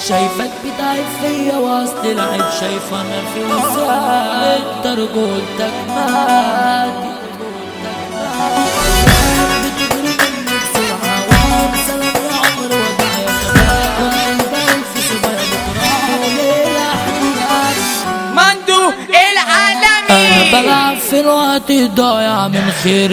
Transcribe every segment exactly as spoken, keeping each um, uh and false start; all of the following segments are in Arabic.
شايفك بتعب فيا وسط العيب، شايف انا في وسعك انت رجولتك ماتت. بتجري مني بسرعة وانسى يا عمر وضعي كمان بألف صبايا بكره ليلة حنان مندو العالمي. أنا بلعب في الوقت الضايع من خير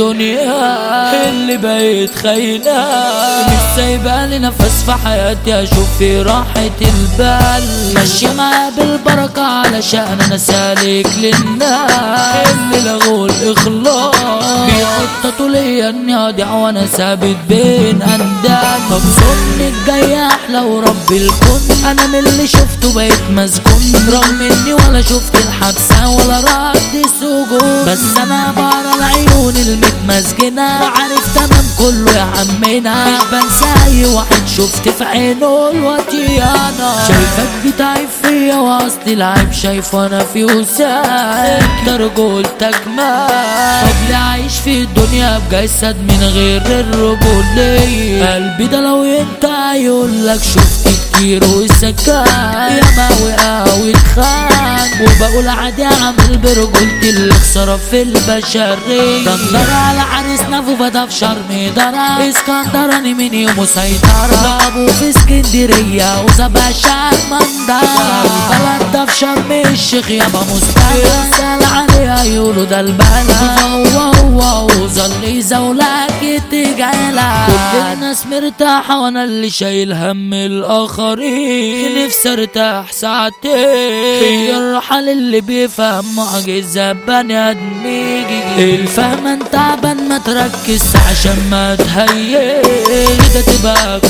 الدنيا اللي بقيت خاينة، مش سايبالي نفس في حياتي اشوف في راحة البال، ماشية معايا بالبركة علشان انا سالك للناس اللي لغوا الاخلاص بيخططوا ليا اني اضيع وانا ثابت بين اندال. طب ظنك جاي احلى ورب الكون، انا من اللي شفته بقيت مسجون، رغم اني ولا شفت الحبسة ولا رد سجون، بس انا بقرا العيون المتمسجنة عارف تمام كله يا عمنا، مش بنسى اي واحد شفت في عينه الوطيانة. شايفك بتعب فيا وسط العيب، شايف انا في وسعك انت رجولتك مات. طب ليه عايش في الدنيا بجسد من غير الرجولية؟ قلبي ده لو انت هيقولك شفت كتير وسكان يا ما وقع واتخان، وبقول عادي اعمل برجولتي اللي خسارة في البشرية. دندر على عريسنا فوفا في شرم درا، اسكندراني من يوم مسيطرة، ابو في اسكندرية وزباشا مندرة، البلد ده في شرم الشيخ يابا مستقبل سال عليها يقولوا ده البلد، هو هو وظل يزولك تجعلك. كل الناس مرتاحة وانا اللي شايل هم الاخرين، نفسي ارتاح ساعتين هي الراحة اللي بيفهم معجزة بني ادمي. الفهم انت تعبان ما تركز عشان ما تهيئ ده تبقى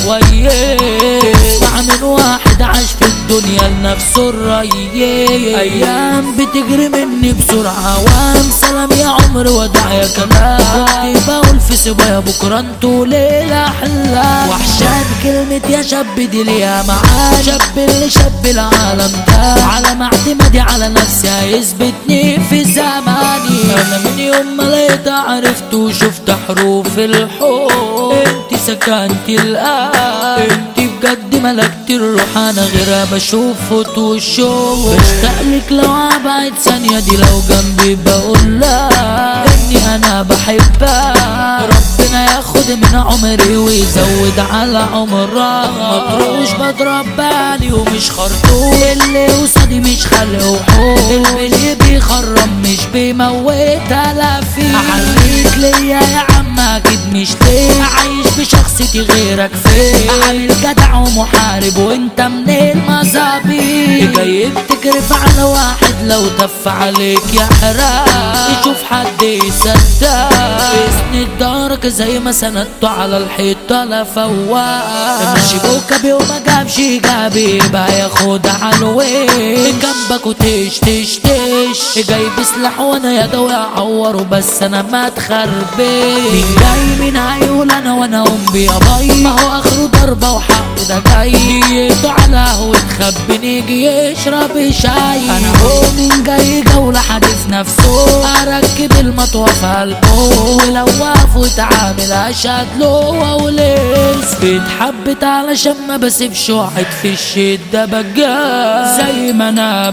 كويس، مع من واحد عاش في الدنيا لنفسه الريح. ايام بتجري مني بسرعة وام سلام يا عمر ودع يا كلام، كنت بقول في سبايا بكرة انتوا ليلة احلام، وحشان كلمة يا شاب دي ليها معاه، شاب اللي شاب العالم ده على ما اعتمادي على نفسي هيثبتني في زماني. انا من يوم ما لقيت عرفت وشفت حروف الحب، انت سكنتي القلب، انت بجد ملكتي الروح، انا غيرها بشوف فوت والشوق، بشتاقلك لو ابعد ثانية دي لو جنبي بقول لا اني انا بحبها. ربنا ياخد من عمري ويزود على عمرها، مطروش بضرب بالي ومش خرطوم، اللي قصادي مش خلق وحوم، اللي بيخرم مش بيموت الافين. احليك ليا يا عم اكيد مش ليه، عايش بشخصيتي غيرك فين، عامل جدع ومحارب وانت من المظابيط، جاي بتكرف على واحد لو تف عليك يا حرام، يشوف حد يصدق اسند دارك زي ما سندته على الحيطة لا فواق، ماشي بوكبي وما جابش جابي بقى ياخد عنوين جنبك وتش تش تش، جاي بسلاح وانا يا دوي اعوره بس انا ما تخربش، مين جاي مين هيقول انا وانا ام بيا باي، ما هو اخره ضربة وحقه ده جاي، نيته على قهوة تخبي نيجي يشرب شاي، انا هو مين جاي جولة حديث نفسه، اركب المطوة في قلبه ولو واقف وتعامل اشهد له وليس، بيتحبت علشان ما بسيبش واحد في الشدة بجاه زي ما انا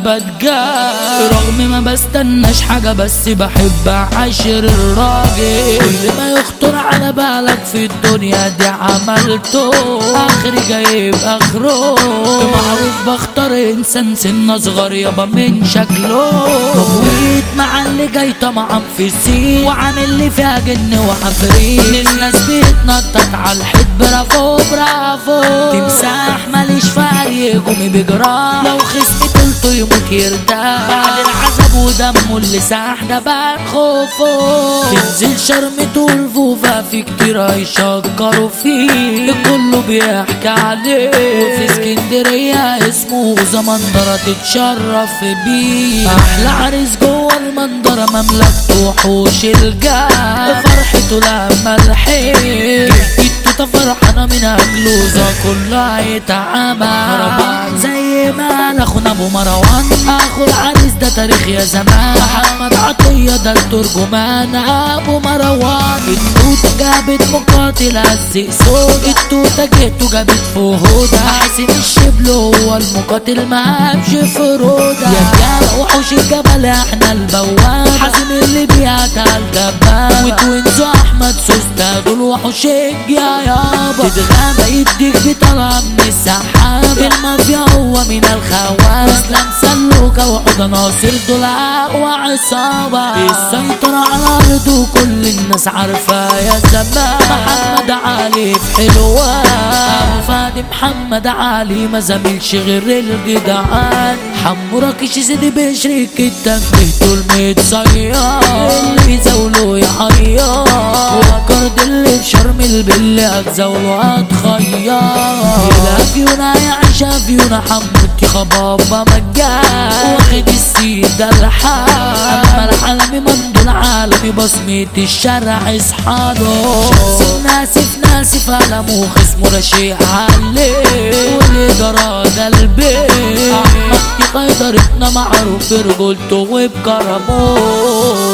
بتجاه، رغم ما بستناش حاجة بس بحب اعاشر الراجل، كل ما يخطر على بالك في الدنيا دي عملته، اخري جايب اخره، معروف بختار انسان سن صغير يابا من شكله، طويت مع اللي جاي طمعان في السين وعامل لي فيها جن وعفريت، الناس بيتنطط على الحيط برافو برافو، تمساح ماليش فريق قومي بجراح، لو خصمي طلته يموت يرتاح، بعد العذاب ودمه اللي ساح ده بقى خوفه، تنزل شرمته الفوفا في كتير هيشكروا فيه، كله بيحكي عليه، وفي اسكندرية اسمه زمندرة تتشرف بيه، احلى عريس جوه المندرة مملكته وحوش الجاه، فرحته لما الحين جدته فرحانة من اجلوزة كلها يتعامل زي سليمان اخونا ابو مروان اخو العريس ده تاريخ يا زمان. محمد عطية ده الترجمان ابو مروان. التوتة جابت مقاتل هزق صوت، التوتة جيتو جابت فهودة. حسين الشبل هو المقاتل ما همش فروده. يا رجالة وحوش الجبل احنا البواب، حسين اللي بيعتها الجباب. وتوينزو احمد سوسته دول وحوش الجيا يابا. تتغابى يديك بطلع من السحاب، المافيا هو من الخوان. اسلام سلوكة وحوضة ناصر دول اقوى عصابة. السيطرة على الارض وكل الناس عارفة يا زمان. محمد علي في حلوان، ابو فادي محمد علي ما زميلش غير الجدعان. حمو راكش سيدي بشريك التنبيه دول متصيار، اللي يزاولوا يحيار. والكرد اللي في شرم البل هتزاولوا هتخير. الافيونا يعيش افيونا حموتي خبابة مجان، واخد السيد الحال. اما العالمي مندو العالمي بصمة الشارع اصحاله. شمس ناسف ناسف قلمه خصمه رشيق عليه، والإدارة ده البيت. أحمد قيدرتنا معروف برجولته وبكرمه.